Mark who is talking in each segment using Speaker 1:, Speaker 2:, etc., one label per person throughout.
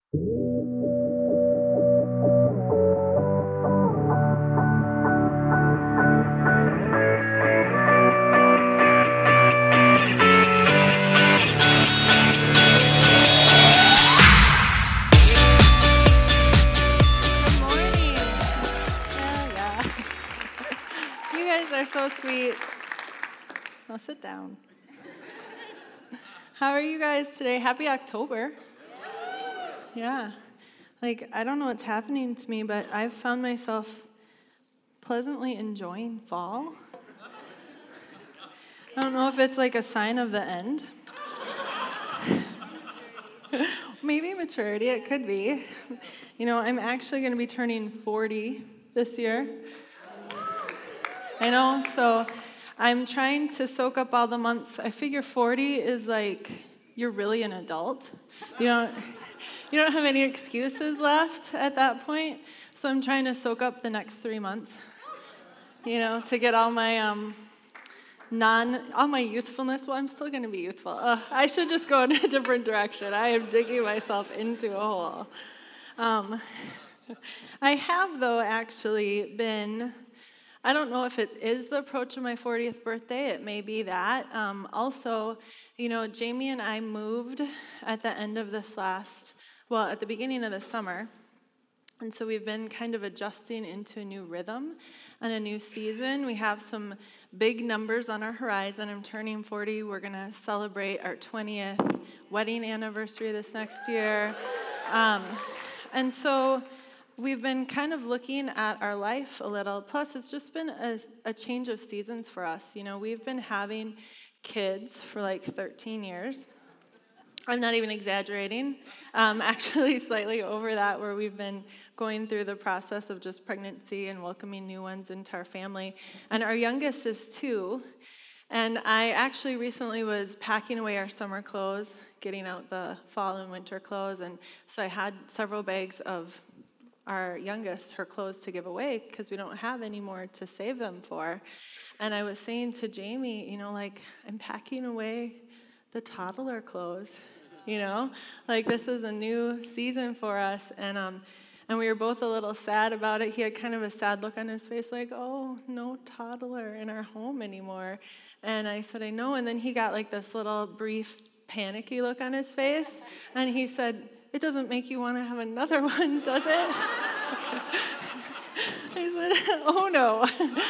Speaker 1: Good morning. Yeah. You guys are so sweet. I'll sit down. How are you guys today? Happy October. Yeah. I don't know what's happening to me, but I've found myself pleasantly enjoying fall. I don't know if it's like a sign of the end. Maybe maturity, it could be. I'm actually going to be turning 40 this year. I know, so I'm trying to soak up all the months. I figure 40 is like you're really an adult. You don't have any excuses left at that point. So I'm trying to soak up the next 3 months, to get all my all my youthfulness. Well, I'm still going to be youthful. I should just go in a different direction. I am digging myself into a hole. I have, though, actually been, I don't know if it is the approach of my 40th birthday. It may be that. Also, Jamie and I moved at the end of at the beginning of the summer. And so we've been kind of adjusting into a new rhythm and a new season. We have some big numbers on our horizon. I'm turning 40. We're going to celebrate our 20th wedding anniversary this next year. And so we've been kind of looking at our life a little. Plus, it's just been a change of seasons for us. We've been having kids for like 13 years. I'm not even exaggerating. Actually, slightly over that, where we've been going through the process of just pregnancy and welcoming new ones into our family. And our youngest is 2. And I actually recently was packing away our summer clothes, getting out the fall and winter clothes. And so I had several bags of our youngest, her clothes to give away because we don't have any more to save them for. And I was saying to Jamie, I'm packing away the toddler clothes. This is a new season for us, and we were both a little sad about it. He had kind of a sad look on his face, like, oh, no toddler in our home anymore. And I said, I know. And then he got like this little brief panicky look on his face, and he said, it doesn't make you want to have another one, does it? I said, oh, no.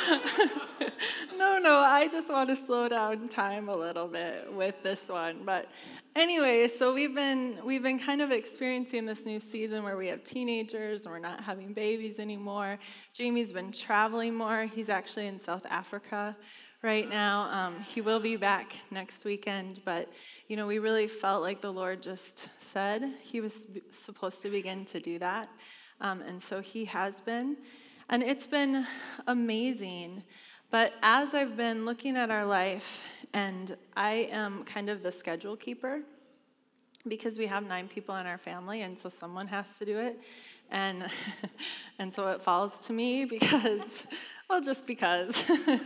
Speaker 1: No, I just want to slow down time a little bit with this one. But anyway, so we've been kind of experiencing this new season where we have teenagers and we're not having babies anymore. Jamie's been traveling more. He's actually in South Africa right now. He will be back next weekend, but we really felt like the Lord just said he was supposed to begin to do that. And so he has been. And it's been amazing. But as I've been looking at our life, and I am kind of the schedule keeper, because we have 9 people in our family, and so someone has to do it. And so it falls to me because, just because.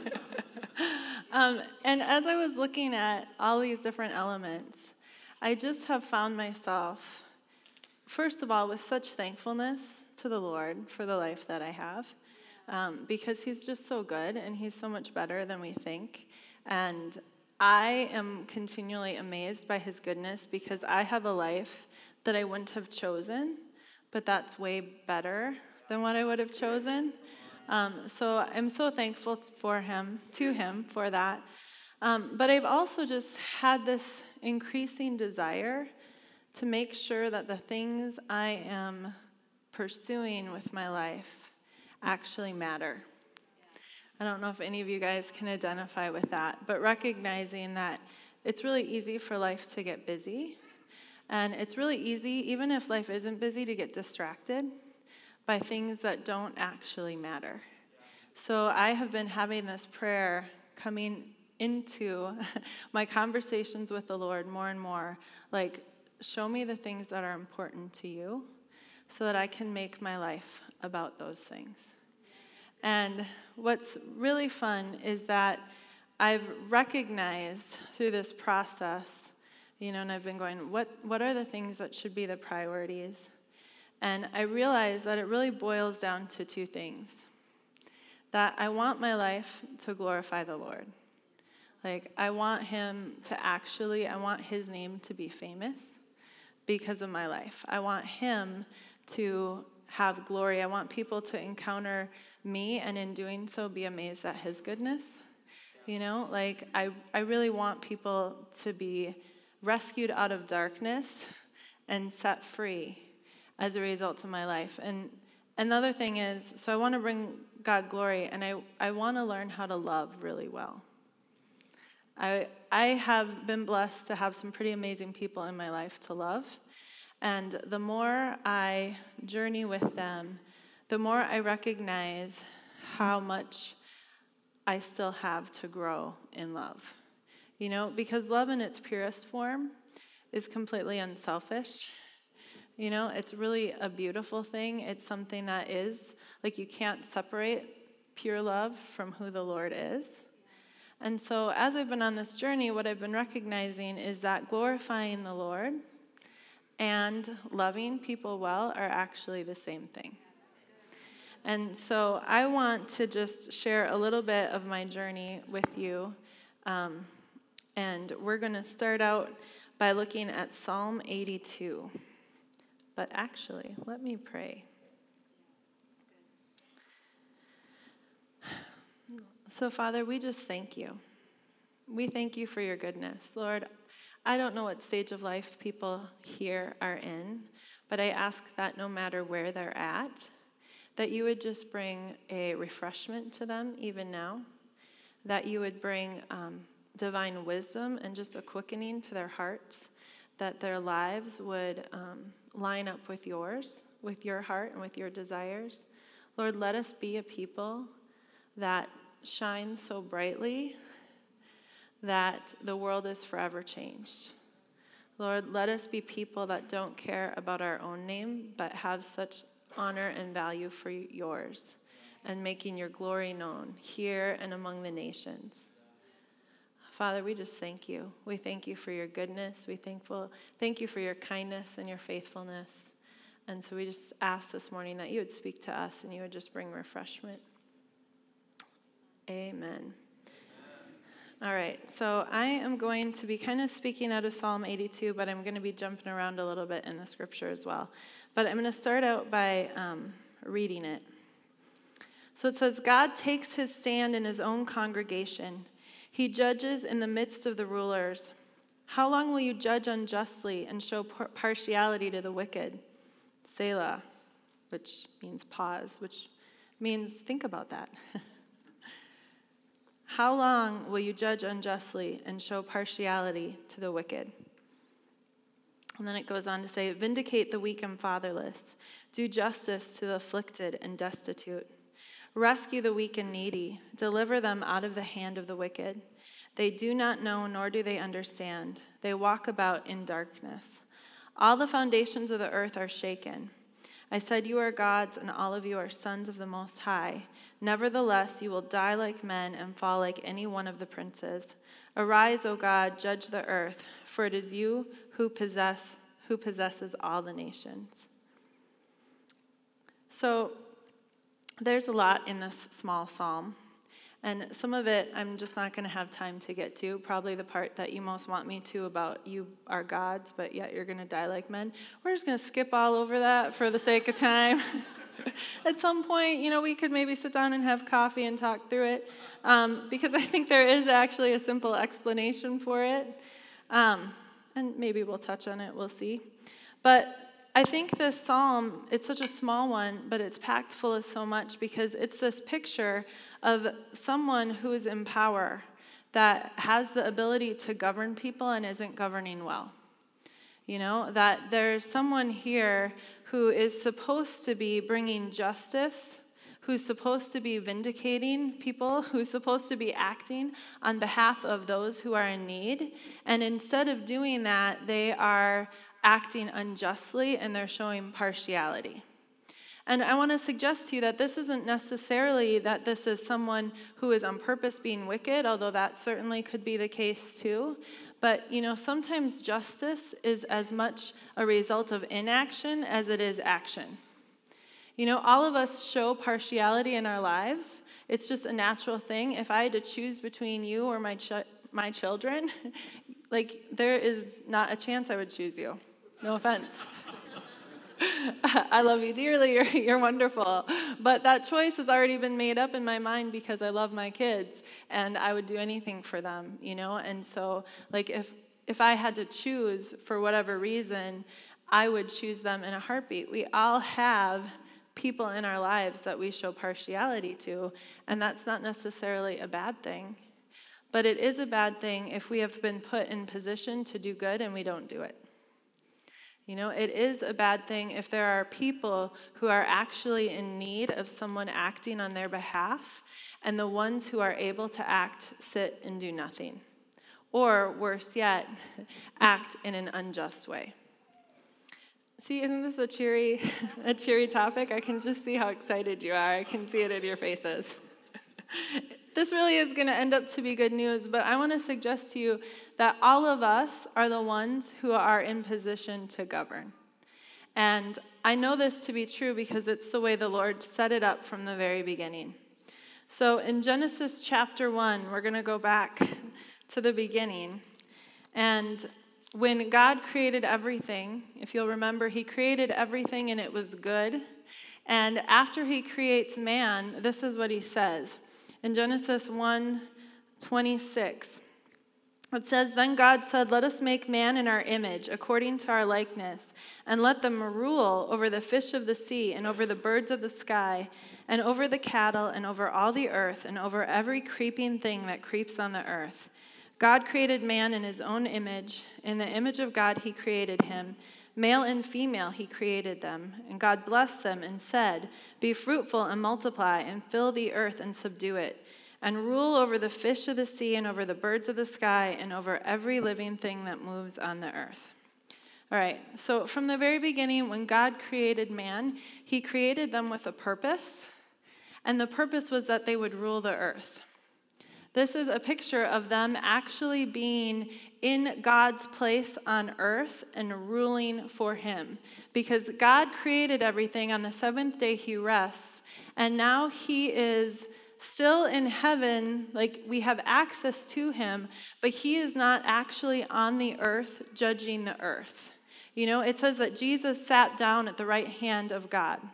Speaker 1: And as I was looking at all these different elements, I just have found myself, first of all, with such thankfulness to the Lord for the life that I have, because he's just so good and he's so much better than we think. And I am continually amazed by his goodness because I have a life that I wouldn't have chosen, but that's way better than what I would have chosen. So I'm so thankful to him for that. But I've also just had this increasing desire to make sure that the things I am pursuing with my life actually matter. I don't know if any of you guys can identify with that, but recognizing that it's really easy for life to get busy, and it's really easy, even if life isn't busy, to get distracted by things that don't actually matter. So I have been having this prayer coming into my conversations with the Lord more and more, like, show me the things that are important to you so that I can make my life about those things. And what's really fun is that I've recognized through this process, and I've been going, what are the things that should be the priorities? And I realized that it really boils down to two things. That I want my life to glorify the Lord. Like, I want I want his name to be famous because of my life. I want him to have glory. I want people to encounter me, and in doing so, be amazed at his goodness. Like, I really want people to be rescued out of darkness and set free as a result of my life. And another thing is, so I want to bring God glory, and I want to learn how to love really well. I have been blessed to have some pretty amazing people in my life to love. And the more I journey with them, the more I recognize how much I still have to grow in love. Because love in its purest form is completely unselfish. It's really a beautiful thing. It's something that is, like, you can't separate pure love from who the Lord is. And so as I've been on this journey, what I've been recognizing is that glorifying the Lord and loving people well are actually the same thing. And so I want to just share a little bit of my journey with you. And we're going to start out by looking at Psalm 82. But actually, let me pray. So, Father, we just thank you. We thank you for your goodness. Lord, I don't know what stage of life people here are in, but I ask that no matter where they're at, that you would just bring a refreshment to them even now, that you would bring divine wisdom and just a quickening to their hearts, that their lives would line up with yours, with your heart and with your desires. Lord, let us be a people that shine so brightly that the world is forever changed. Lord, let us be people that don't care about our own name, but have such honor and value for yours and making your glory known here and among the nations. Father, we just thank you. We thank you for your goodness. Thank you for your kindness and your faithfulness. And so we just ask this morning that you would speak to us and you would just bring refreshment. Amen. All right, so I am going to be kind of speaking out of Psalm 82, but I'm going to be jumping around a little bit in the scripture as well. But I'm going to start out by reading it. So it says, God takes his stand in his own congregation. He judges in the midst of the rulers. How long will you judge unjustly and show partiality to the wicked? Selah, which means pause, which means think about that. How long will you judge unjustly and show partiality to the wicked? And then it goes on to say, vindicate the weak and fatherless. Do justice to the afflicted and destitute. Rescue the weak and needy. Deliver them out of the hand of the wicked. They do not know, nor do they understand. They walk about in darkness. All the foundations of the earth are shaken. I said, you are gods, and all of you are sons of the Most High. Nevertheless, you will die like men and fall like any one of the princes. Arise, O God, judge the earth, for it is you who possesses all the nations. So there's a lot in this small psalm. And some of it I'm just not going to have time to get to. Probably the part that you most want me to about you are gods, but yet you're going to die like men. We're just going to skip all over that for the sake of time. At some point, we could maybe sit down and have coffee and talk through it, because I think there is actually a simple explanation for it. And maybe we'll touch on it. We'll see. But I think this psalm, it's such a small one, but it's packed full of so much because it's this picture of someone who is in power that has the ability to govern people and isn't governing well. That there's someone here who is supposed to be bringing justice, who's supposed to be vindicating people, who's supposed to be acting on behalf of those who are in need. And instead of doing that, they are acting unjustly and they're showing partiality. And I want to suggest to you that this isn't necessarily that this is someone who is on purpose being wicked, although that certainly could be the case too. But, sometimes justice is as much a result of inaction as it is action. All of us show partiality in our lives. It's just a natural thing. If I had to choose between you or my children, there is not a chance I would choose you. No offense. I love you dearly, you're wonderful. But that choice has already been made up in my mind because I love my kids, and I would do anything for them, And so, if I had to choose for whatever reason, I would choose them in a heartbeat. We all have people in our lives that we show partiality to, and that's not necessarily a bad thing. But it is a bad thing if we have been put in position to do good and we don't do it. It is a bad thing if there are people who are actually in need of someone acting on their behalf, and the ones who are able to act sit and do nothing. Or, worse yet, act in an unjust way. See, isn't this a cheery topic? I can just see how excited you are. I can see it in your faces. This really is going to end up to be good news, but I want to suggest to you that all of us are the ones who are in position to govern. And I know this to be true because it's the way the Lord set it up from the very beginning. So in Genesis chapter 1, we're going to go back to the beginning. And when God created everything, if you'll remember, he created everything and it was good. And after he creates man, this is what he says. In Genesis 1:26, it says, "Then God said, 'Let us make man in our image, according to our likeness, and let them rule over the fish of the sea, and over the birds of the sky, and over the cattle, and over all the earth, and over every creeping thing that creeps on the earth.' God created man in his own image. In the image of God he created him. Male and female he created them. And God blessed them and said, 'Be fruitful and multiply, and fill the earth and subdue it, and rule over the fish of the sea, and over the birds of the sky, and over every living thing that moves on the earth.'" All right, so from the very beginning, when God created man, he created them with a purpose, and the purpose was that they would rule the earth. This is a picture of them actually being in God's place on earth and ruling for him. Because God created everything, on the seventh day he rests, and now he is still in heaven, we have access to him, but he is not actually on the earth judging the earth. It says that Jesus sat down at the right hand of God.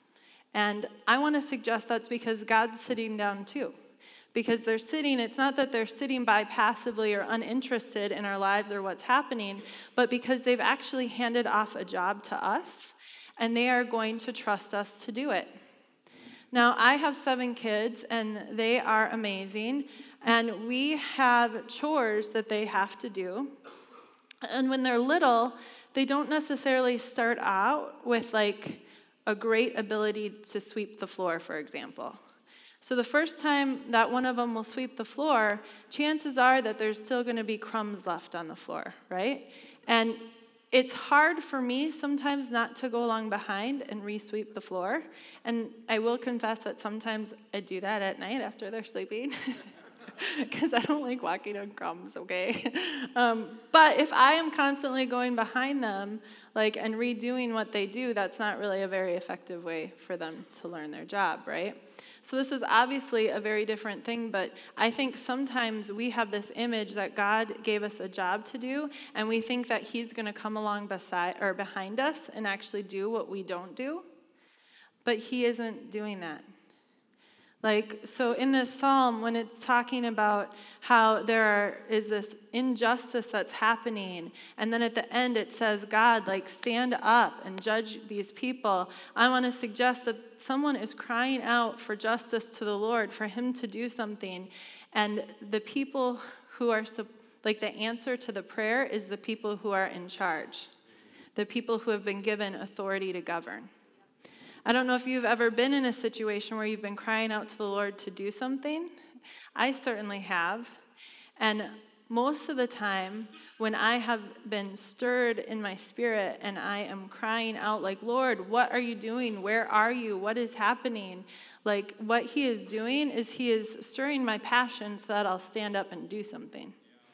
Speaker 1: And I want to suggest that's because God's sitting down too. Because they're sitting, it's not that they're sitting by passively or uninterested in our lives or what's happening, but because they've actually handed off a job to us, and they are going to trust us to do it. Now, I have 7 kids, and they are amazing, and we have chores that they have to do. And when they're little, they don't necessarily start out with a great ability to sweep the floor, for example. So the first time that one of them will sweep the floor, chances are that there's still going to be crumbs left on the floor, right? And it's hard for me sometimes not to go along behind and re-sweep the floor. And I will confess that sometimes I do that at night after they're sleeping. Because I don't like walking on crumbs, okay? But if I am constantly going behind them, and redoing what they do, that's not really a very effective way for them to learn their job, right? So this is obviously a very different thing, but I think sometimes we have this image that God gave us a job to do, and we think that he's going to come along beside or behind us and actually do what we don't do, but he isn't doing that. So in this psalm, when it's talking about how there is this injustice that's happening, and then at the end it says, God, stand up and judge these people, I want to suggest that someone is crying out for justice to the Lord, for him to do something, and the people who are, the answer to the prayer is the people who are in charge, the people who have been given authority to govern. I don't know if you've ever been in a situation where you've been crying out to the Lord to do something. I certainly have. And most of the time, when I have been stirred in my spirit and I am crying out like, Lord, what are you doing? Where are you? What is happening? Like, what he is doing is he is stirring my passion so that I'll stand up and do something.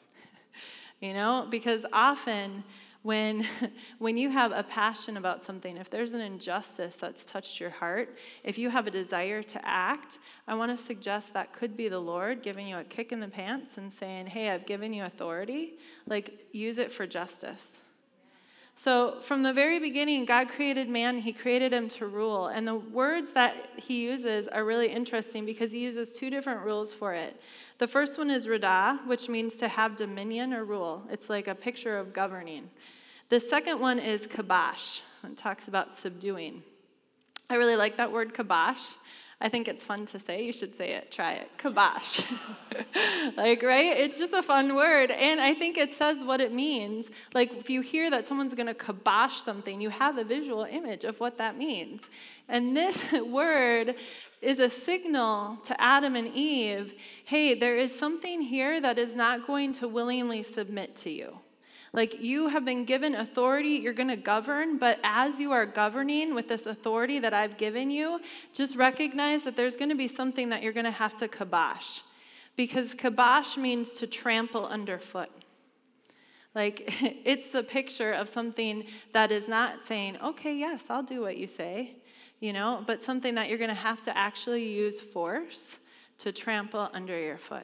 Speaker 1: Because often when you have a passion about something, if there's an injustice that's touched your heart, if you have a desire to act, I want to suggest that could be the Lord giving you a kick in the pants and saying, hey, I've given you authority, like use it for justice. So from the very beginning, God created man, he created him to rule. And the words that he uses are really interesting because he uses two different rules for it. The first one is radah, which means to have dominion or rule. It's like a picture of governing. The second one is kabash. It talks about subduing. I really like that word kabash. I think it's fun to say. You should say it. Try it. Kabash. Right? It's just a fun word. And I think it says what it means. Like, if you hear that someone's going to kabash something, you have a visual image of what that means. And this word is a signal to Adam and Eve, hey, there is something here that is not going to willingly submit to you. Like, you have been given authority, you're going to govern, but as you are governing with this authority that I've given you, just recognize that there's going to be something that you're going to have to kabosh. Because kabosh means to trample underfoot. Like, it's the picture of something that is not saying, okay, yes, I'll do what you say, but something that you're going to have to actually use force to trample under your foot.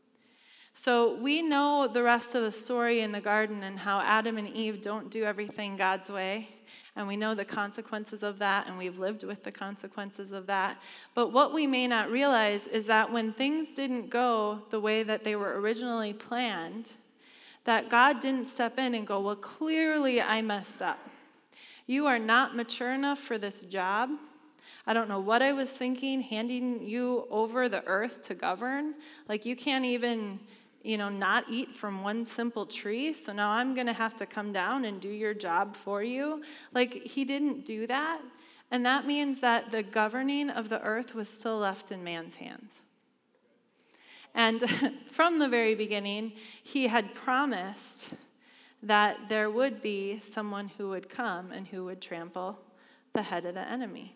Speaker 1: So we know the rest of the story in the garden and how Adam and Eve don't do everything God's way. And we know the consequences of that, and we've lived with the consequences of that. But what we may not realize is that when things didn't go the way that they were originally planned, that God didn't step in and go, well, clearly I messed up. You are not mature enough for this job. I don't know what I was thinking, handing you over the earth to govern. Like, you can't even not eat from one simple tree, so now I'm going to have to come down and do your job for you. Like, he didn't do that, and that means that the governing of the earth was still left in man's hands. And from the very beginning, he had promised that there would be someone who would come and who would trample the head of the enemy.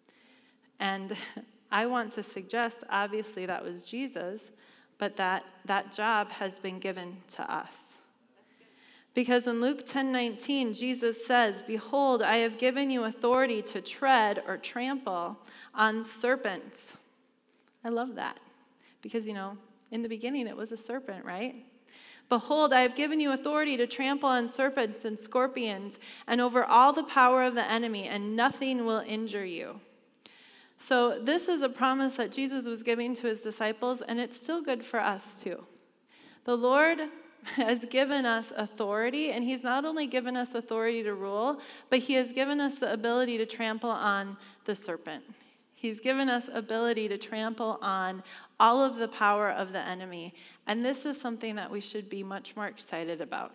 Speaker 1: And I want to suggest, obviously, that was Jesus, but that job has been given to us. Because in Luke 10:19, Jesus says, behold, I have given you authority to tread or trample on serpents. I love that. Because, in the beginning it was a serpent, right? Behold, I have given you authority to trample on serpents and scorpions and over all the power of the enemy, and nothing will injure you. So this is a promise that Jesus was giving to his disciples, and it's still good for us too. The Lord has given us authority, and he's not only given us authority to rule, but he has given us the ability to trample on the serpent. He's given us ability to trample on all of the power of the enemy, and this is something that we should be much more excited about.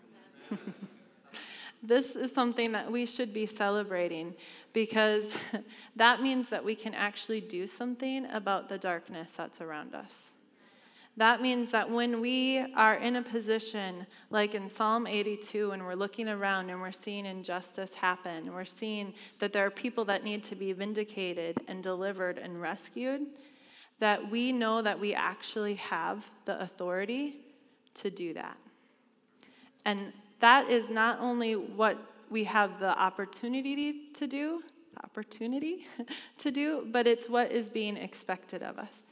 Speaker 1: This is something that we should be celebrating, because that means that we can actually do something about the darkness that's around us. That means that when we are in a position like in Psalm 82, and we're looking around and we're seeing injustice happen, and we're seeing that there are people that need to be vindicated and delivered and rescued, that we know that we actually have the authority to do that. And that is not only what we have the opportunity to do, but it's what is being expected of us.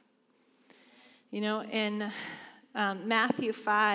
Speaker 1: In Matthew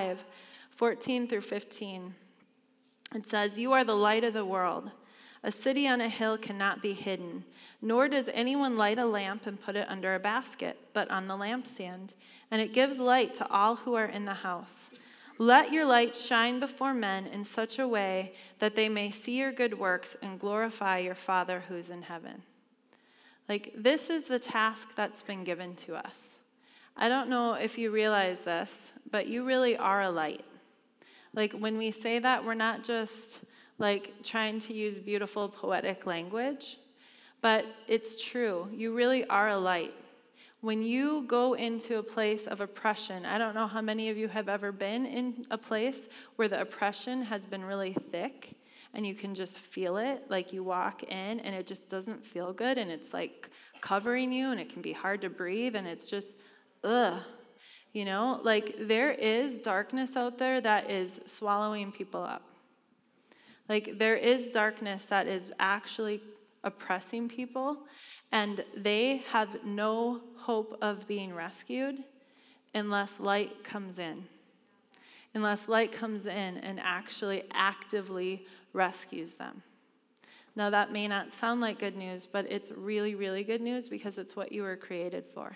Speaker 1: 5:14-15, it says, you are the light of the world. A city on a hill cannot be hidden, nor does anyone light a lamp and put it under a basket, but on the lampstand, and it gives light to all who are in the house. Let your light shine before men in such a way that they may see your good works and glorify your Father who's in heaven. Like, this is the task that's been given to us. I don't know if you realize this, but you really are a light. Like, when we say that, we're not just like trying to use beautiful poetic language, but it's true. You really are a light. When you go into a place of oppression, I don't know how many of you have ever been in a place where the oppression has been really thick and you can just feel it, like you walk in and it just doesn't feel good and it's like covering you and it can be hard to breathe and it's just, ugh. You know, like there is darkness out there that is swallowing people up. Like there is darkness that is actually oppressing people, and they have no hope of being rescued unless light comes in. Unless light comes in and actually actively rescues them. Now that may not sound like good news, but it's really, really good news because it's what you were created for.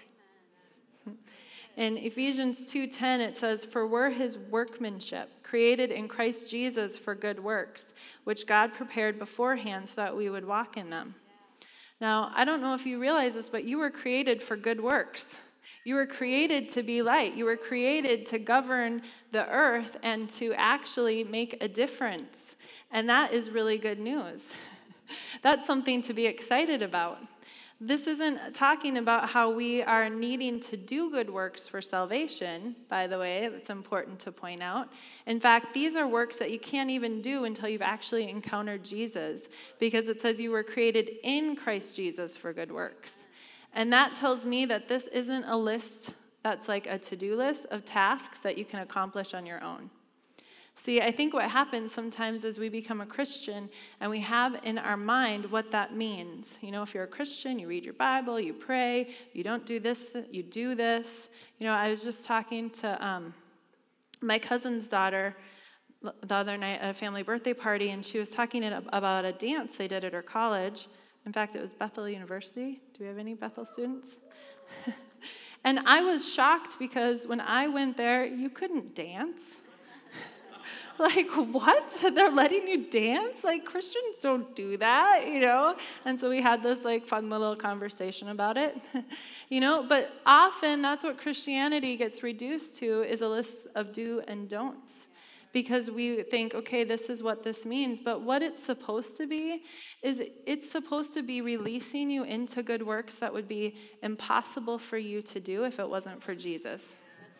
Speaker 1: In Ephesians 2:10, it says, "For we're his workmanship, created in Christ Jesus for good works, which God prepared beforehand so that we would walk in them." Now, I don't know if you realize this, but you were created for good works. You were created to be light. You were created to govern the earth and to actually make a difference. And that is really good news. That's something to be excited about. This isn't talking about how we are needing to do good works for salvation, by the way. It's important to point out. In fact, these are works that you can't even do until you've actually encountered Jesus, because it says you were created in Christ Jesus for good works. And that tells me that this isn't a list that's like a to-do list of tasks that you can accomplish on your own. See, I think what happens sometimes is we become a Christian and we have in our mind what that means. You know, if you're a Christian, you read your Bible, you pray, you don't do this, you do this. You know, I was just talking to my cousin's daughter the other night at a family birthday party, and she was talking about a dance they did at her college. In fact, it was Bethel University. Do we have any Bethel students? And I was shocked because when I went there, you couldn't dance. Like, what? They're letting you dance? Like, Christians don't do that, you know? And so we had this, like, fun little conversation about it, you know? But often that's what Christianity gets reduced to, is a list of do and don'ts. Because we think, okay, this is what this means. But what it's supposed to be is it's supposed to be releasing you into good works that would be impossible for you to do if it wasn't for Jesus.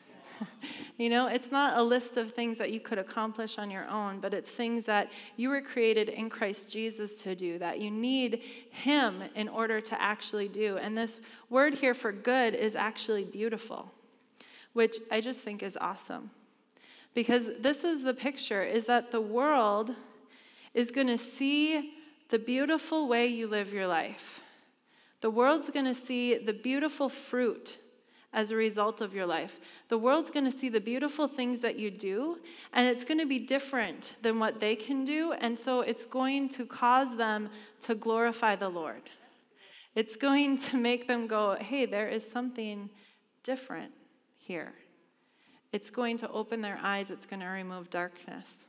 Speaker 1: You know, it's not a list of things that you could accomplish on your own, but it's things that you were created in Christ Jesus to do, that you need him in order to actually do. And this word here for good is actually beautiful, which I just think is awesome. Because this is the picture, is that the world is going to see the beautiful way you live your life. The world's going to see the beautiful fruit as a result of your life. The world's going to see the beautiful things that you do, and it's going to be different than what they can do, and so it's going to cause them to glorify the Lord. It's going to make them go, hey, there is something different here. It's going to open their eyes. It's going to remove darkness.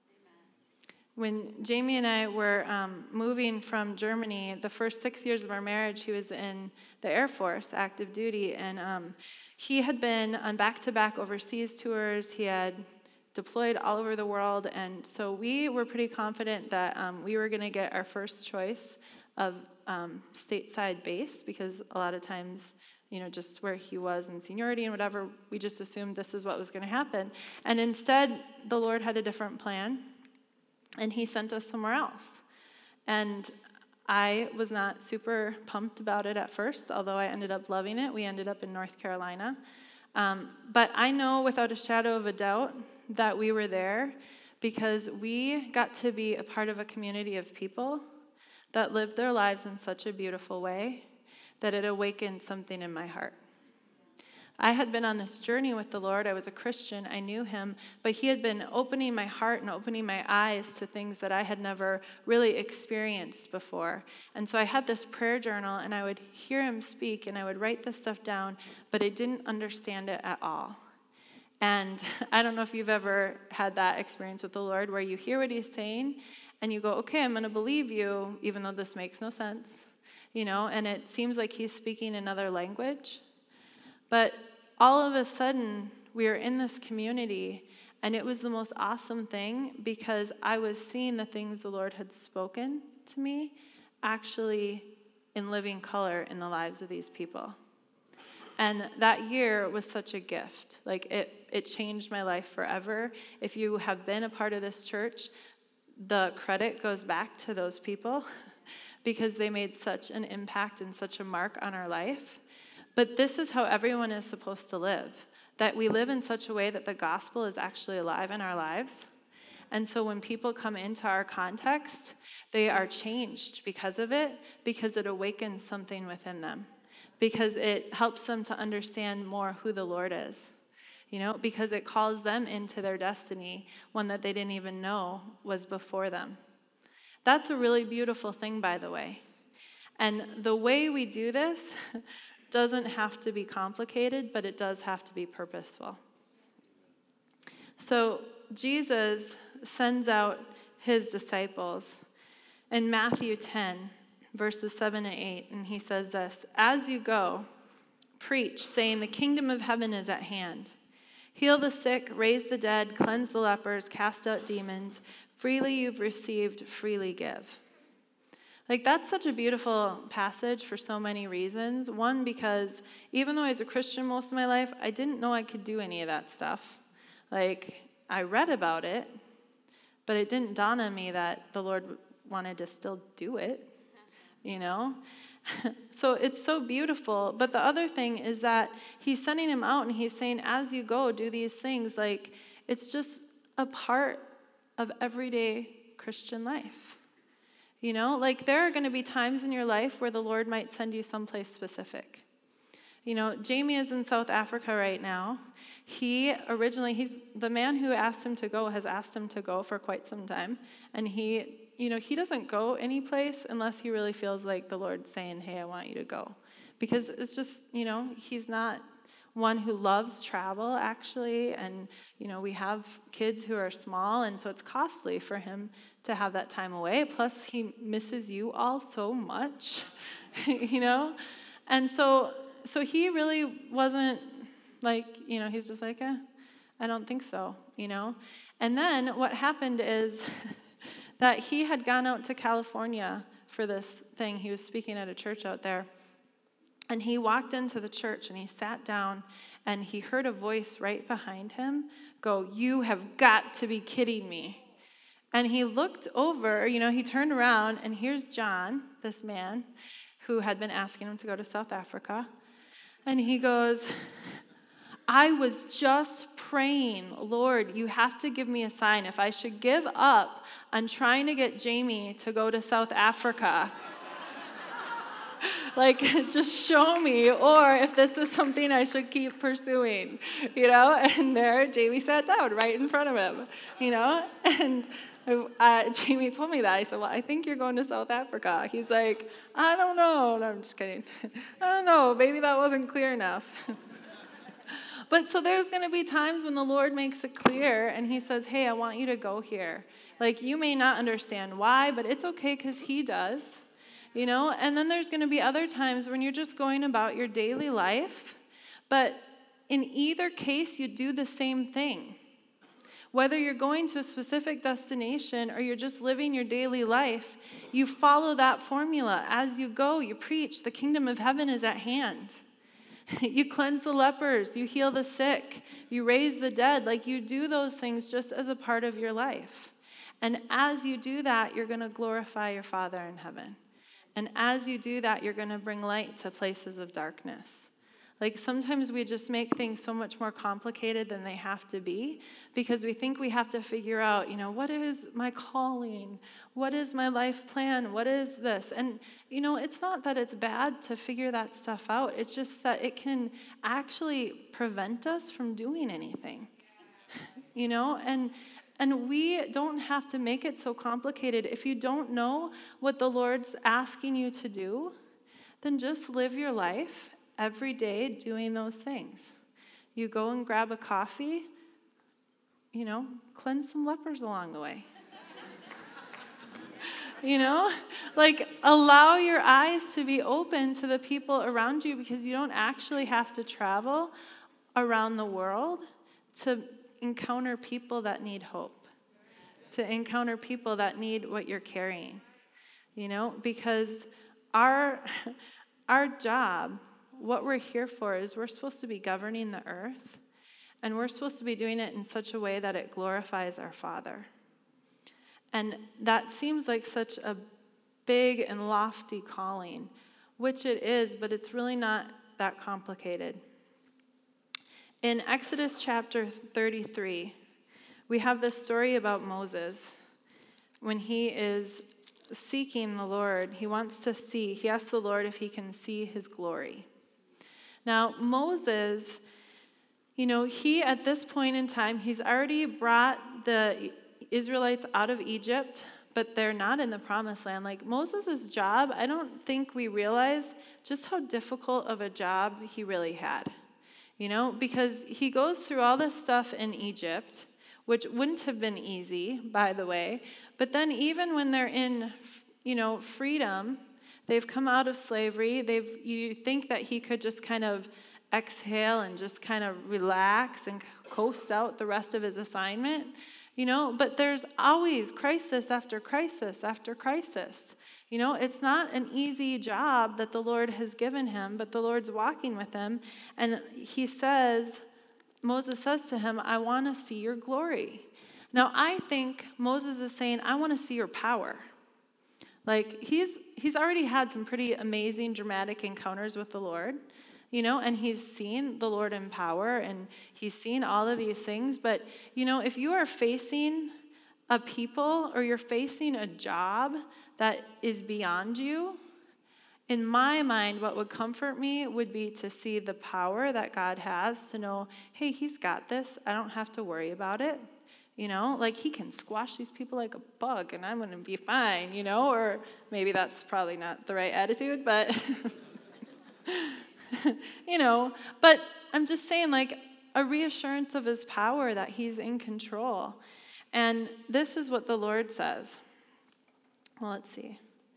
Speaker 1: When Jamie and I were moving from Germany, the first 6 years of our marriage, he was in the Air Force, active duty, and he had been on back-to-back overseas tours. He had deployed all over the world, and so we were pretty confident that we were going to get our first choice of stateside base, because a lot of times, you know, just where he was in seniority and whatever, we just assumed this is what was going to happen. And instead, the Lord had a different plan. And he sent us somewhere else. And I was not super pumped about it at first, although I ended up loving it. We ended up in North Carolina. But I know without a shadow of a doubt that we were there because we got to be a part of a community of people that lived their lives in such a beautiful way that it awakened something in my heart. I had been on this journey with the Lord. I was a Christian. I knew him. But he had been opening my heart and opening my eyes to things that I had never really experienced before. And so I had this prayer journal, and I would hear him speak, and I would write this stuff down, but I didn't understand it at all. And I don't know if you've ever had that experience with the Lord where you hear what he's saying, and you go, okay, I'm going to believe you, even though this makes no sense, you know, and it seems like he's speaking another language. But all of a sudden, we were in this community, and it was the most awesome thing because I was seeing the things the Lord had spoken to me actually in living color in the lives of these people. And that year was such a gift. Like it changed my life forever. If you have been a part of this church, the credit goes back to those people because they made such an impact and such a mark on our life. But this is how everyone is supposed to live, that we live in such a way that the gospel is actually alive in our lives. And so when people come into our context, they are changed because of it, because it awakens something within them, because it helps them to understand more who the Lord is, because it calls them into their destiny, one that they didn't even know was before them. That's a really beautiful thing, by the way. And the way we do this doesn't have to be complicated, but it does have to be purposeful. So Jesus sends out his disciples in Matthew 10, verses 7 and 8, and he says this: "As you go, preach, saying the kingdom of heaven is at hand. Heal the sick, raise the dead, cleanse the lepers, cast out demons. Freely you've received, freely give." Like, that's such a beautiful passage for so many reasons. One, because even though I was a Christian most of my life, I didn't know I could do any of that stuff. Like, I read about it, but it didn't dawn on me that the Lord wanted to still do it, So it's so beautiful. But the other thing is that he's sending him out and he's saying, as you go, do these things. Like, it's just a part of everyday Christian life. Like, there are going to be times in your life where the Lord might send you someplace specific. Jamie is in South Africa right now. He's the man who asked him to go has asked him to go for quite some time. And he doesn't go any place unless he really feels like the Lord's saying, hey, I want you to go. Because it's just, he's not one who loves travel, actually. And, we have kids who are small, and so it's costly for him to have that time away. Plus, he misses you all so much, And so he really wasn't like, he's just like, I don't think so, And then what happened is that he had gone out to California for this thing. He was speaking at a church out there. And he walked into the church and he sat down and he heard a voice right behind him go, "You have got to be kidding me." And he looked over, he turned around, and here's John, this man who had been asking him to go to South Africa. And he goes, "I was just praying, Lord, you have to give me a sign if I should give up on trying to get Jamie to go to South Africa. Like, just show me, or if this is something I should keep pursuing, And there, Jamie sat down right in front of him, And Jamie told me that. I said, well, I think you're going to South Africa. He's like, I don't know. No, I'm just kidding. I don't know. Maybe that wasn't clear enough. But so there's going to be times when the Lord makes it clear, and he says, hey, I want you to go here. Like, you may not understand why, but it's okay because he does. And then there's going to be other times when you're just going about your daily life, but in either case, you do the same thing. Whether you're going to a specific destination or you're just living your daily life, you follow that formula. As you go, you preach, the kingdom of heaven is at hand. You cleanse the lepers, you heal the sick, you raise the dead. Like, you do those things just as a part of your life. And as you do that, you're going to glorify your Father in heaven. And as you do that, you're going to bring light to places of darkness. Like, sometimes we just make things so much more complicated than they have to be because we think we have to figure out, what is my calling? What is my life plan? What is this? And, it's not that it's bad to figure that stuff out. It's just that it can actually prevent us from doing anything, And we don't have to make it so complicated. If you don't know what the Lord's asking you to do, then just live your life every day doing those things. You go and grab a coffee, cleanse some lepers along the way. Like, allow your eyes to be open to the people around you because you don't actually have to travel around the world to encounter people that need hope, to encounter people that need what you're carrying, because our job what we're here for is we're supposed to be governing the earth, and we're supposed to be doing it in such a way that it glorifies our Father. And that seems like such a big and lofty calling, which it is, but it's really not that complicated. In Exodus chapter 33, we have this story about Moses. When he is seeking the Lord, he asks the Lord if he can see his glory. Now, Moses, he at this point in time, he's already brought the Israelites out of Egypt, but they're not in the promised land. Like Moses' job, I don't think we realize just how difficult of a job he really had. Because he goes through all this stuff in Egypt, which wouldn't have been easy, by the way. But then even when they're in, freedom, they've come out of slavery. You think that he could just kind of exhale and just kind of relax and coast out the rest of his assignment, But there's always crisis after crisis after crisis. It's not an easy job that the Lord has given him, but the Lord's walking with him. And Moses says to him, I want to see your glory. Now, I think Moses is saying, I want to see your power. Like, he's already had some pretty amazing, dramatic encounters with the Lord, and he's seen the Lord in power, and he's seen all of these things. But, if you are facing a people or you're facing a job that is beyond you, in my mind, what would comfort me would be to see the power that God has, to know, hey, he's got this. I don't have to worry about it. Like he can squash these people like a bug and I'm going to be fine, or maybe that's probably not the right attitude, but, but I'm just saying like a reassurance of his power that he's in control. And this is what the Lord says. Well, let's see.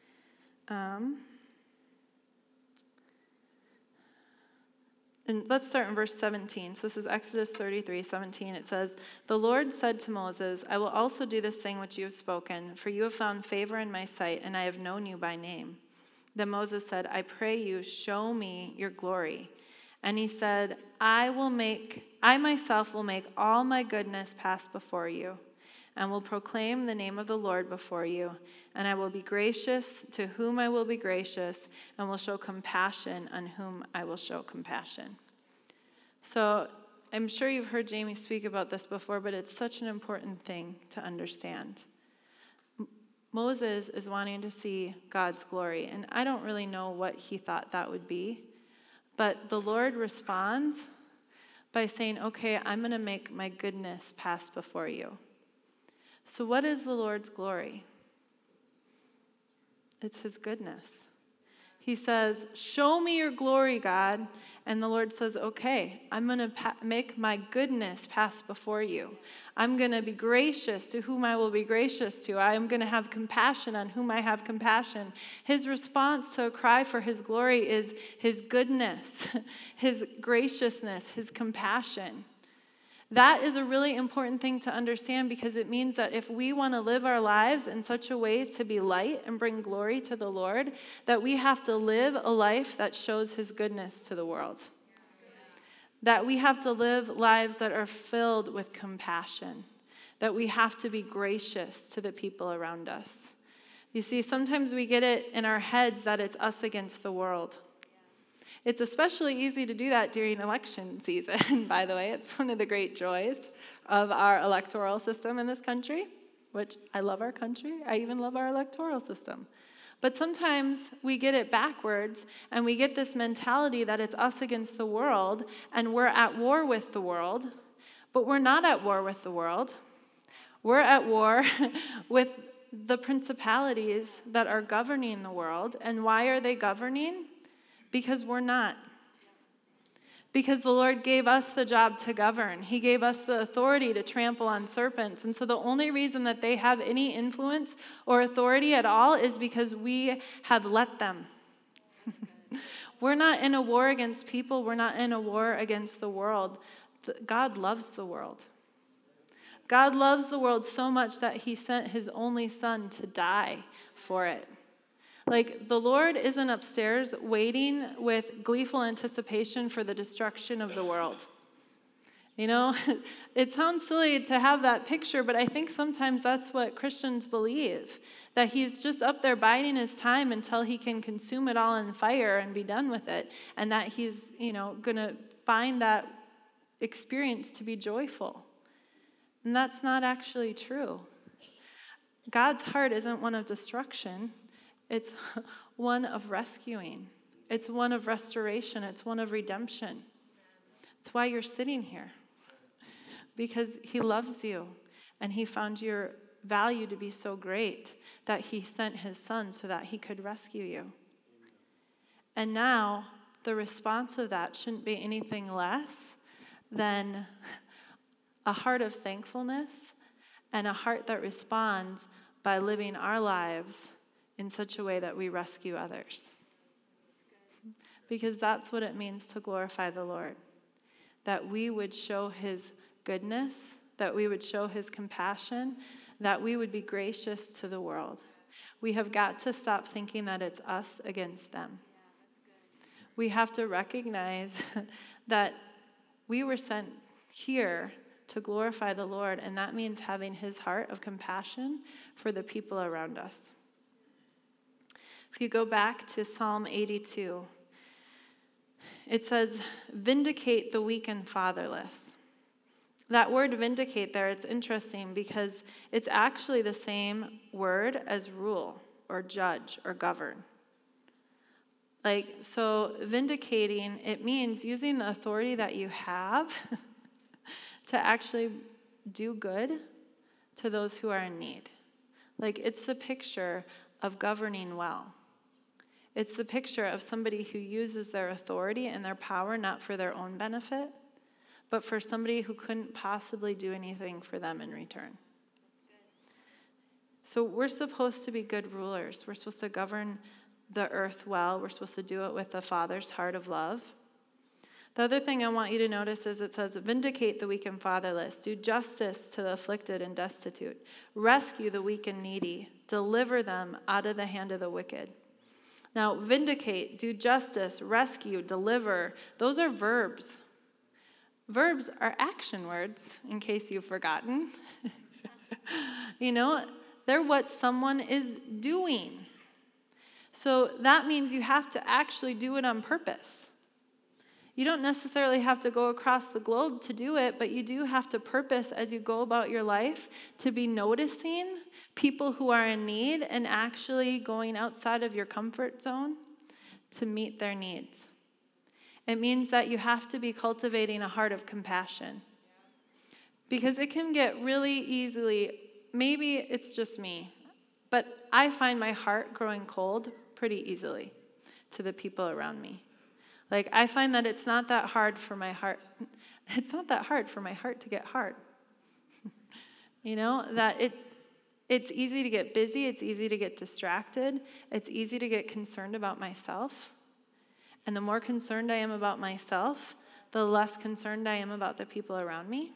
Speaker 1: And let's start in verse 17. So this is Exodus 33:17. It says, the Lord said to Moses, I will also do this thing which you have spoken, for you have found favor in my sight, and I have known you by name. Then Moses said, I pray you, show me your glory. And he said, I myself will make all my goodness pass before you, and will proclaim the name of the Lord before you. And I will be gracious to whom I will be gracious, and will show compassion on whom I will show compassion. So I'm sure you've heard Jamie speak about this before, but it's such an important thing to understand. Moses is wanting to see God's glory, and I don't really know what he thought that would be, but the Lord responds by saying, okay, I'm going to make my goodness pass before you. So what is the Lord's glory? It's his goodness. He says, show me your glory, God. And the Lord says, okay, I'm going to make my goodness pass before you. I'm going to be gracious to whom I will be gracious to. I'm going to have compassion on whom I have compassion. His response to a cry for his glory is his goodness, his graciousness, his compassion. That is a really important thing to understand, because it means that if we want to live our lives in such a way to be light and bring glory to the Lord, that we have to live a life that shows his goodness to the world. That we have to live lives that are filled with compassion. That we have to be gracious to the people around us. You see, sometimes we get it in our heads that it's us against the world. It's especially easy to do that during election season, by the way. It's one of the great joys of our electoral system in this country, which I love our country. I even love our electoral system. But sometimes we get it backwards, and we get this mentality that it's us against the world, and we're at war with the world. But we're not at war with the world. We're at war with the principalities that are governing the world. And why are they governing? Because we're not. Because the Lord gave us the job to govern. He gave us the authority to trample on serpents. And so the only reason that they have any influence or authority at all is because we have let them. We're not in a war against people. We're not in a war against the world. God loves the world. God loves the world so much that he sent his only son to die for it. Like, the Lord isn't upstairs waiting with gleeful anticipation for the destruction of the world. You know, it sounds silly to have that picture, but I think sometimes that's what Christians believe, that he's just up there biding his time until he can consume it all in fire and be done with it, and that he's, going to find that experience to be joyful. And that's not actually true. God's heart isn't one of destruction. It's one of rescuing. It's one of restoration. It's one of redemption. It's why you're sitting here. Because he loves you, and he found your value to be so great that he sent his son so that he could rescue you. And now, the response of that shouldn't be anything less than a heart of thankfulness and a heart that responds by living our lives in such a way that we rescue others. Because that's what it means to glorify the Lord. That we would show his goodness, that we would show his compassion, that we would be gracious to the world. We have got to stop thinking that it's us against them. We have to recognize that we were sent here to glorify the Lord, and that means having his heart of compassion for the people around us. If you go back to Psalm 82, it says, "Vindicate the weak and fatherless." That word vindicate there, it's interesting because it's actually the same word as rule or judge or govern. So vindicating, it means using the authority that you have to actually do good to those who are in need. It's the picture of governing well. It's the picture of somebody who uses their authority and their power not for their own benefit, but for somebody who couldn't possibly do anything for them in return. So we're supposed to be good rulers. We're supposed to govern the earth well. We're supposed to do it with the Father's heart of love. The other thing I want you to notice is it says, "Vindicate the weak and fatherless. Do justice to the afflicted and destitute. Rescue the weak and needy. Deliver them out of the hand of the wicked." Now, vindicate, do justice, rescue, deliver, those are verbs. Verbs are action words, in case you've forgotten. They're what someone is doing. So that means you have to actually do it on purpose. You don't necessarily have to go across the globe to do it, but you do have to purpose as you go about your life to be noticing people who are in need and actually going outside of your comfort zone to meet their needs. It means that you have to be cultivating a heart of compassion. Because it can get really easily, maybe it's just me, but I find my heart growing cold pretty easily to the people around me. I find that it's not that hard for my heart. It's not that hard for my heart to get hard. That it's easy to get busy. It's easy to get distracted. It's easy to get concerned about myself. And the more concerned I am about myself, the less concerned I am about the people around me.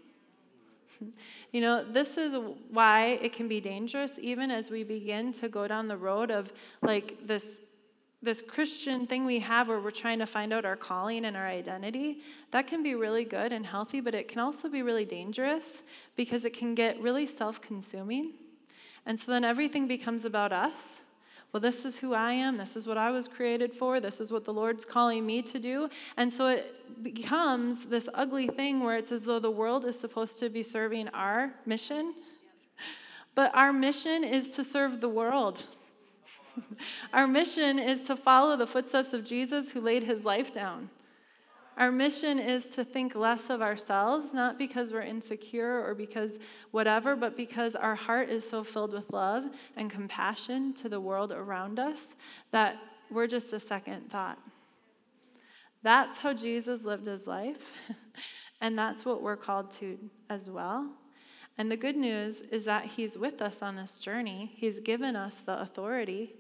Speaker 1: This is why it can be dangerous even as we begin to go down the road of this Christian thing we have where we're trying to find out our calling and our identity. That can be really good and healthy, but it can also be really dangerous because it can get really self-consuming. And so then everything becomes about us. Well, this is who I am. This is what I was created for. This is what the Lord's calling me to do. And so it becomes this ugly thing where it's as though the world is supposed to be serving our mission. But our mission is to serve the world. Our mission is to follow the footsteps of Jesus who laid his life down. Our mission is to think less of ourselves, not because we're insecure or because whatever, but because our heart is so filled with love and compassion to the world around us that we're just a second thought. That's how Jesus lived his life, and that's what we're called to as well. And the good news is that he's with us on this journey. He's given us the authority.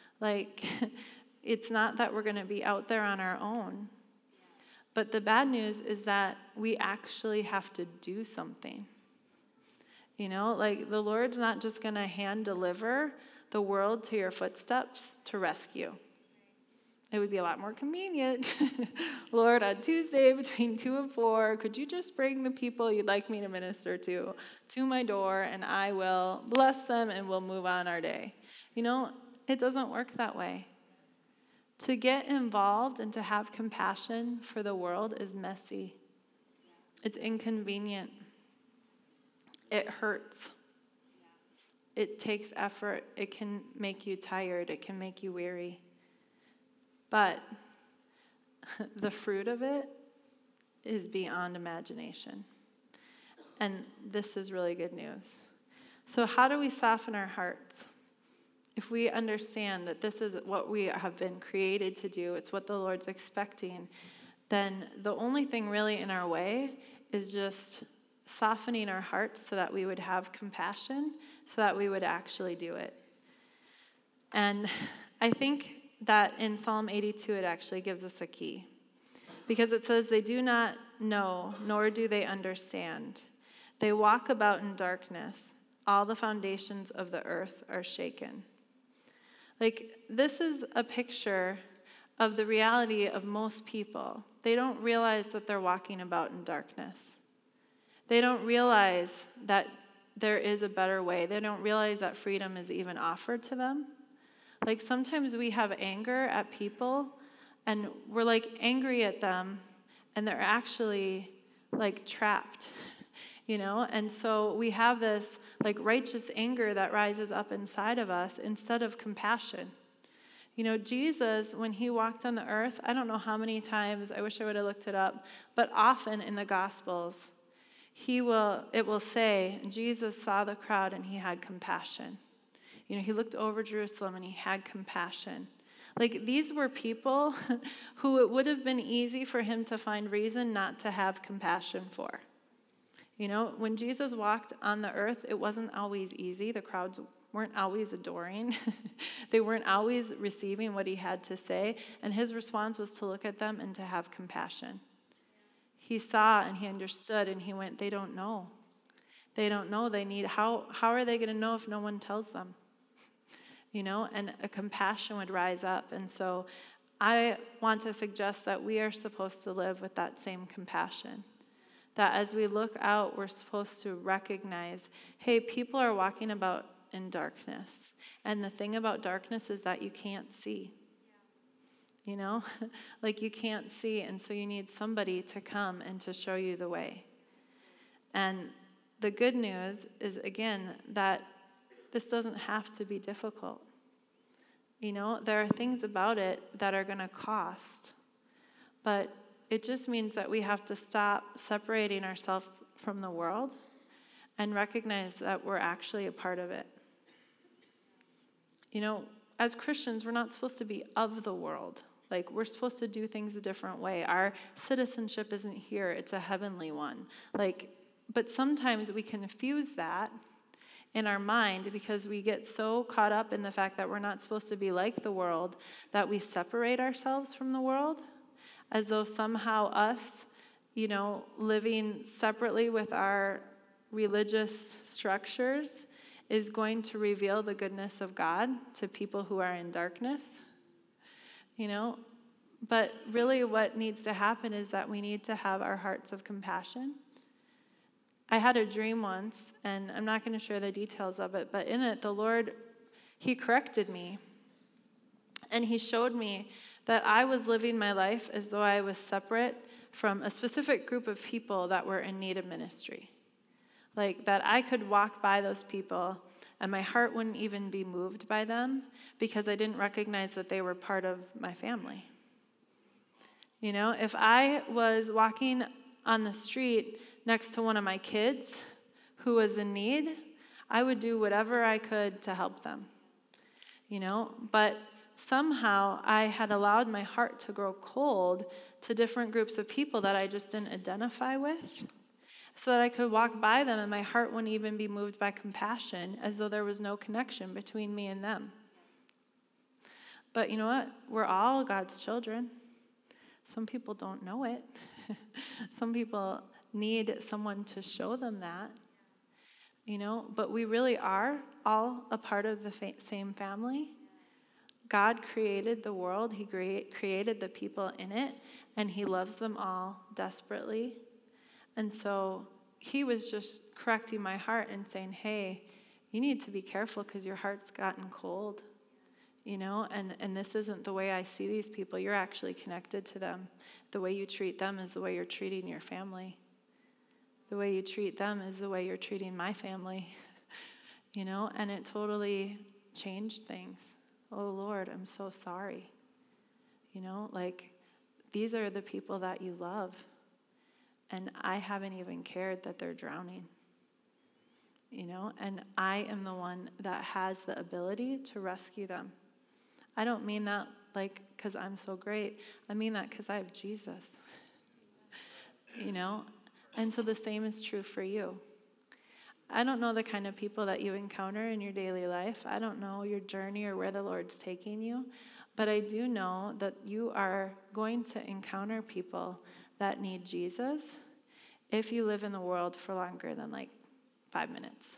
Speaker 1: It's not that we're going to be out there on our own. But the bad news is that we actually have to do something. The Lord's not just going to hand deliver the world to your footsteps to rescue. It would be a lot more convenient. Lord, on Tuesday between 2 and 4, could you just bring the people you'd like me to minister to my door, and I will bless them and we'll move on our day. It doesn't work that way. To get involved and to have compassion for the world is messy. It's inconvenient. It hurts. It takes effort. It can make you tired. It can make you weary. But the fruit of it is beyond imagination. And this is really good news. So how do we soften our hearts? If we understand that this is what we have been created to do, it's what the Lord's expecting, then the only thing really in our way is just softening our hearts so that we would have compassion, so that we would actually do it. And I think that in Psalm 82, it actually gives us a key. Because it says, they do not know, nor do they understand. They walk about in darkness. All the foundations of the earth are shaken. This is a picture of the reality of most people. They don't realize that they're walking about in darkness. They don't realize that there is a better way. They don't realize that freedom is even offered to them. Sometimes we have anger at people, and we're angry at them, and they're actually trapped, And so we have this righteous anger that rises up inside of us instead of compassion. Jesus, when he walked on the earth, I don't know how many times, I wish I would have looked it up, but often in the Gospels, it will say, Jesus saw the crowd and he had compassion. He looked over Jerusalem and he had compassion. These were people who it would have been easy for him to find reason not to have compassion for. When Jesus walked on the earth, it wasn't always easy. The crowds weren't always adoring. They weren't always receiving what he had to say. And his response was to look at them and to have compassion. He saw and he understood and he went, they don't know. They don't know. How are they going to know if no one tells them? And a compassion would rise up. And so I want to suggest that we are supposed to live with that same compassion. That as we look out, we're supposed to recognize, hey, people are walking about in darkness. And the thing about darkness is that you can't see. You can't see, and so you need somebody to come and to show you the way. And the good news is, again, that this doesn't have to be difficult. There are things about it that are going to cost. But it just means that we have to stop separating ourselves from the world and recognize that we're actually a part of it. As Christians, we're not supposed to be of the world. We're supposed to do things a different way. Our citizenship isn't here. It's a heavenly one. But sometimes we confuse that in our mind because we get so caught up in the fact that we're not supposed to be like the world that we separate ourselves from the world as though somehow us, living separately with our religious structures is going to reveal the goodness of God to people who are in darkness. But really what needs to happen is that we need to have our hearts of compassion. I had a dream once, and I'm not going to share the details of it, but in it, the Lord, he corrected me. And he showed me that I was living my life as though I was separate from a specific group of people that were in need of ministry. That I could walk by those people, and my heart wouldn't even be moved by them because I didn't recognize that they were part of my family. If I was walking on the street next to one of my kids who was in need, I would do whatever I could to help them. But somehow I had allowed my heart to grow cold to different groups of people that I just didn't identify with, so that I could walk by them and my heart wouldn't even be moved by compassion, as though there was no connection between me and them. But you know what? We're all God's children. Some people don't know it. Some people need someone to show them that. but we really are all a part of the same family. God created the world. He created the people in it, and he loves them all desperately. And so he was just correcting my heart and saying, hey, you need to be careful because your heart's gotten cold, and this isn't the way I see these people. You're actually connected to them. The way you treat them is the way you're treating your family. The way you treat them is the way you're treating my family, and it totally changed things. Oh, Lord, I'm so sorry. These are the people that you love, and I haven't even cared that they're drowning. And I am the one that has the ability to rescue them. I don't mean that because I'm so great. I mean that because I have Jesus. And so the same is true for you. I don't know the kind of people that you encounter in your daily life. I don't know your journey or where the Lord's taking you. But I do know that you are going to encounter people that need Jesus if you live in the world for longer than 5 minutes.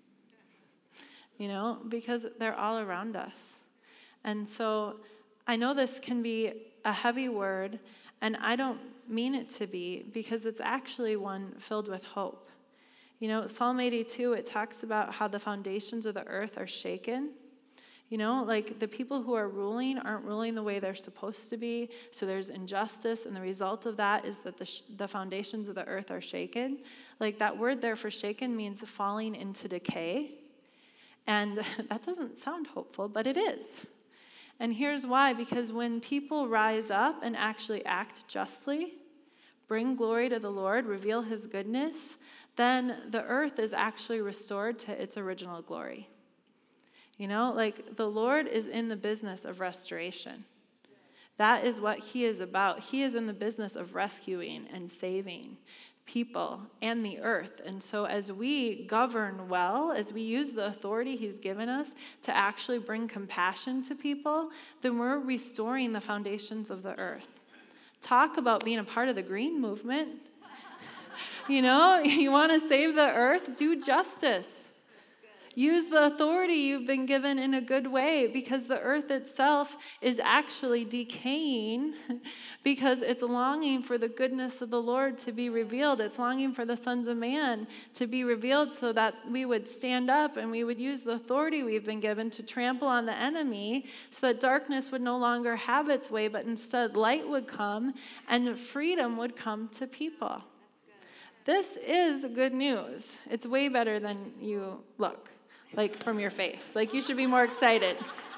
Speaker 1: Because they're all around us. And so I know this can be a heavy word, and I don't mean it to be, because it's actually one filled with hope. Psalm 82, it talks about how the foundations of the earth are shaken. The people who are ruling aren't ruling the way they're supposed to be, so there's injustice, and the result of that is that the foundations of the earth are shaken. That word there for shaken means falling into decay, and that doesn't sound hopeful, but it is. And here's why: because when people rise up and actually act justly, bring glory to the Lord, reveal his goodness, then the earth is actually restored to its original glory. The Lord is in the business of restoration. That is what he is about. He is in the business of rescuing and saving people and the earth. And so as we govern well, as we use the authority he's given us to actually bring compassion to people, then we're restoring the foundations of the earth. Talk about being a part of the green movement. You want to save the earth? Do justice. Use the authority you've been given in a good way, because the earth itself is actually decaying because it's longing for the goodness of the Lord to be revealed. It's longing for the sons of man to be revealed so that we would stand up and we would use the authority we've been given to trample on the enemy so that darkness would no longer have its way, but instead light would come and freedom would come to people. This is good news. It's way better than you look. From your face. You should be more excited.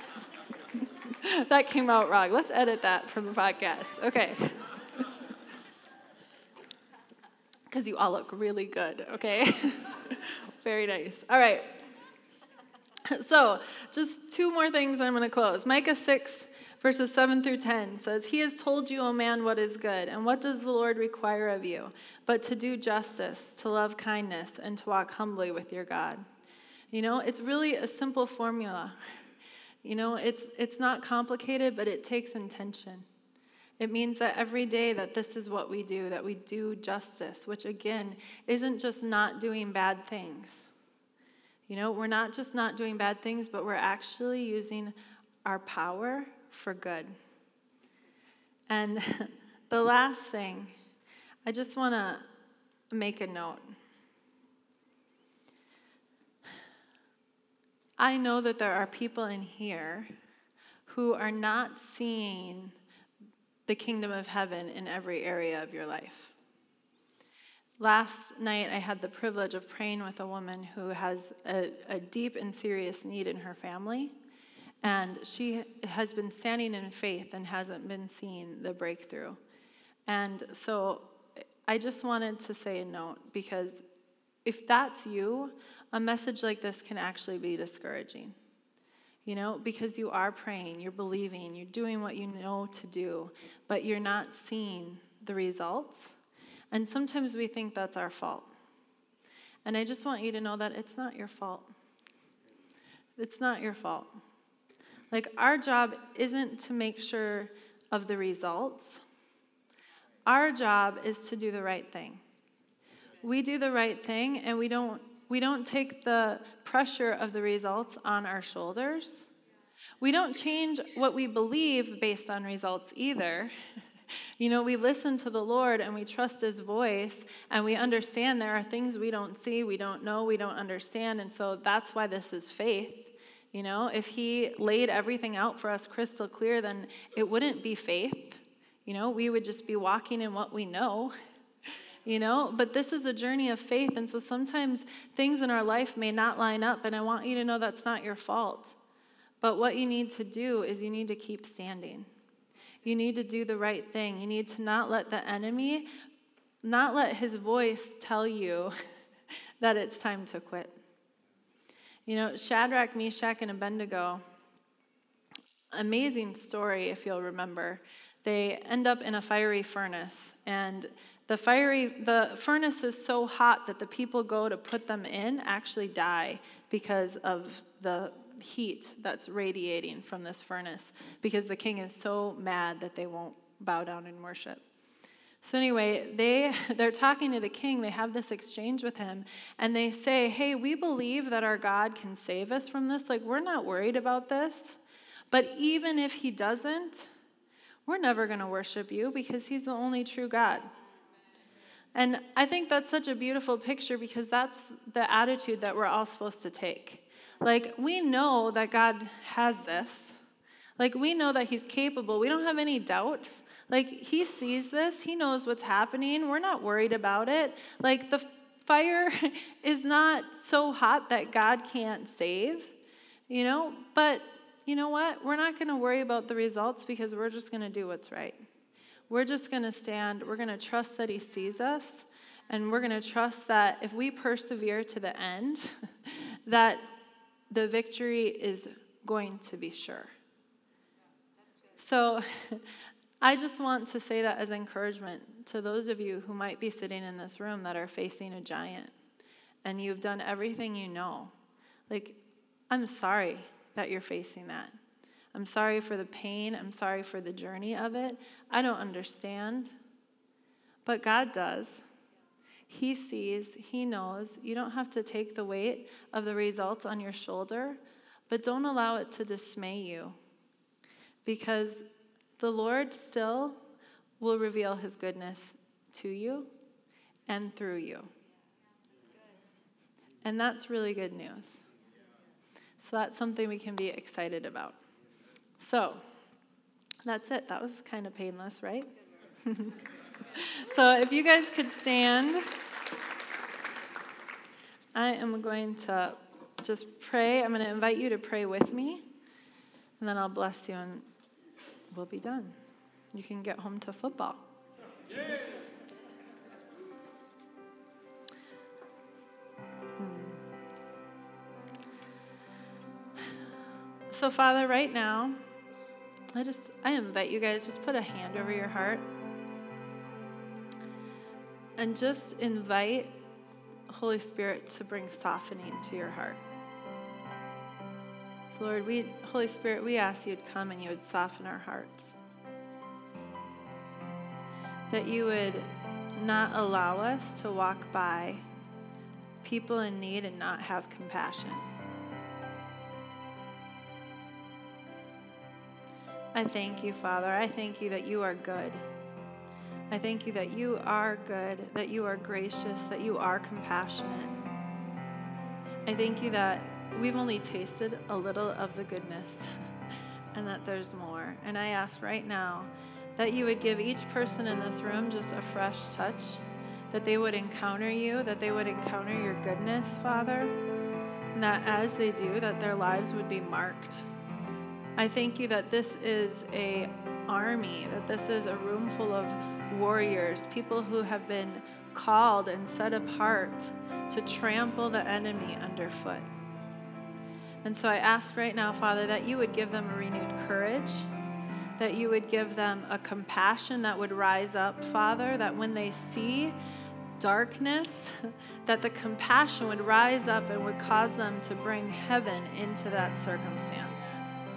Speaker 1: That came out wrong. Let's edit that from the podcast. Okay. Because you all look really good, okay? Very nice. All right. So, just 2 more things, I'm going to close. Micah 6, verses 7 through 10 says, "He has told you, O man, what is good, and what does the Lord require of you, but to do justice, to love kindness, and to walk humbly with your God." It's really a simple formula. It's not complicated, but it takes intention. It means that every day that this is what we do, that we do justice, which again isn't just not doing bad things. We're not just not doing bad things, but we're actually using our power for good. And the last thing, I just want to make a note. I know that there are people in here who are not seeing the kingdom of heaven in every area of your life. Last night, I had the privilege of praying with a woman who has a deep and serious need in her family, and she has been standing in faith and hasn't been seeing the breakthrough. And so I just wanted to say a note, because if that's you, a message like this can actually be discouraging, because you are praying, you're believing, you're doing what you know to do, but you're not seeing the results. And sometimes we think that's our fault. And I just want you to know that it's not your fault. It's not your fault. Our job isn't to make sure of the results. Our job is to do the right thing. We do the right thing, and we don't We don't take the pressure of the results on our shoulders. We don't change what we believe based on results either. We listen to the Lord and we trust his voice, and we understand there are things we don't see, we don't know, we don't understand, and so that's why this is faith. If he laid everything out for us crystal clear, then it wouldn't be faith. We would just be walking in what we know. But this is a journey of faith, and so sometimes things in our life may not line up, and I want you to know that's not your fault. But what you need to do is you need to keep standing. You need to do the right thing. You need to not let the enemy, not let his voice tell you that it's time to quit. Shadrach, Meshach, and Abednego, amazing story if you'll remember. They end up in a fiery furnace, and the furnace is so hot that the people go to put them in actually die because of the heat that's radiating from this furnace, because the king is so mad that they won't bow down and worship. So anyway, they're talking to the king. They have this exchange with him, and they say, hey, we believe that our God can save us from this. We're not worried about this. But even if he doesn't, we're never going to worship you because he's the only true God. And I think that's such a beautiful picture, because that's the attitude that we're all supposed to take. We know that God has this. We know that he's capable. We don't have any doubts. He sees this. He knows what's happening. We're not worried about it. The fire is not so hot that God can't save, But you know what? We're not going to worry about the results, because we're just going to do what's right. We're just going to stand. We're going to trust that he sees us. And we're going to trust that if we persevere to the end, that the victory is going to be sure. So I just want to say that as encouragement to those of you who might be sitting in this room that are facing a giant, and you've done everything you know. I'm sorry that you're facing that. I'm sorry for the pain. I'm sorry for the journey of it. I don't understand, but God does. He sees, he knows. You don't have to take the weight of the results on your shoulder, but don't allow it to dismay you, because the Lord still will reveal his goodness to you and through you. And that's really good news. So that's something we can be excited about. So that's it. That was kind of painless, right? So if you guys could stand, I am going to just pray. I'm going to invite you to pray with me, and then I'll bless you, and we'll be done. You can get home to football. Yeah. So, Father, right now, I invite you guys, just put a hand over your heart and just invite Holy Spirit to bring softening to your heart. So, Lord, Holy Spirit, we ask you'd come and you would soften our hearts. That you would not allow us to walk by people in need and not have compassion. I thank you, Father. I thank you that you are good. I thank you that you are good, that you are gracious, that you are compassionate. I thank you that we've only tasted a little of the goodness and that there's more. And I ask right now that you would give each person in this room just a fresh touch, that they would encounter you, that they would encounter your goodness, Father, and that as they do, that their lives would be marked. I thank you that this is an army, that this is a room full of warriors, people who have been called and set apart to trample the enemy underfoot. And so I ask right now, Father, that you would give them a renewed courage, that you would give them a compassion that would rise up, Father, that when they see darkness, that the compassion would rise up and would cause them to bring heaven into that circumstance.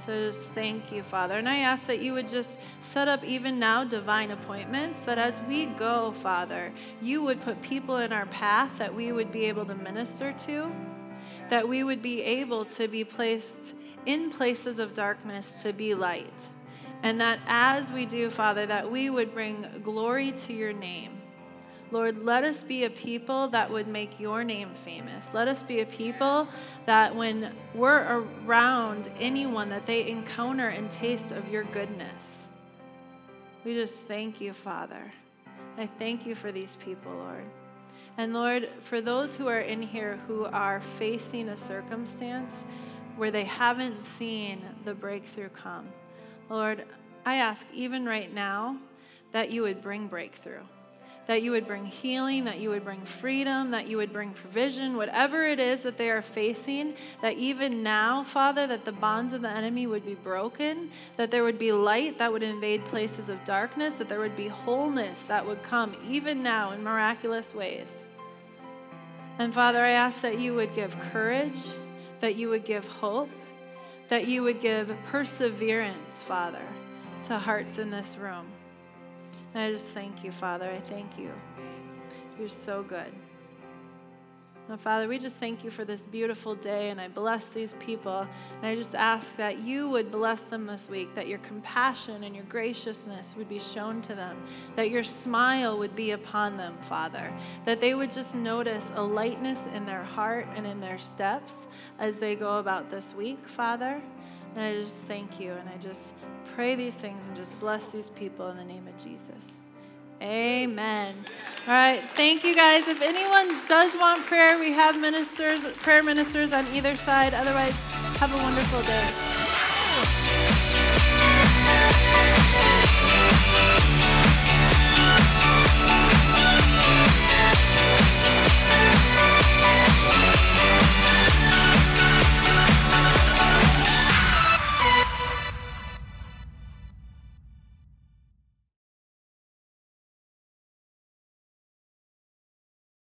Speaker 1: So just thank you, Father. And I ask that you would just set up even now divine appointments, that as we go, Father, you would put people in our path that we would be able to minister to, that we would be able to be placed in places of darkness to be light. And that as we do, Father, that we would bring glory to your name. Lord, let us be a people that would make your name famous. Let us be a people that when we're around anyone, that they encounter and taste of your goodness. We just thank you, Father. I thank you for these people, Lord. And Lord, for those who are in here who are facing a circumstance where they haven't seen the breakthrough come, Lord, I ask even right now that you would bring breakthrough, that you would bring healing, that you would bring freedom, that you would bring provision, whatever it is that they are facing, that even now, Father, that the bonds of the enemy would be broken, that there would be light that would invade places of darkness, that there would be wholeness that would come even now in miraculous ways. And Father, I ask that you would give courage, that you would give hope, that you would give perseverance, Father, to hearts in this room. And I just thank you, Father. I thank you. You're so good. And Father, we just thank you for this beautiful day, and I bless these people. And I just ask that you would bless them this week, that your compassion and your graciousness would be shown to them, that your smile would be upon them, Father, that they would just notice a lightness in their heart and in their steps as they go about this week, Father. And I just thank you, and I just pray these things and just bless these people in the name of Jesus. Amen. All right, thank you guys. If anyone does want prayer, we have prayer ministers on either side. Otherwise, have a wonderful day.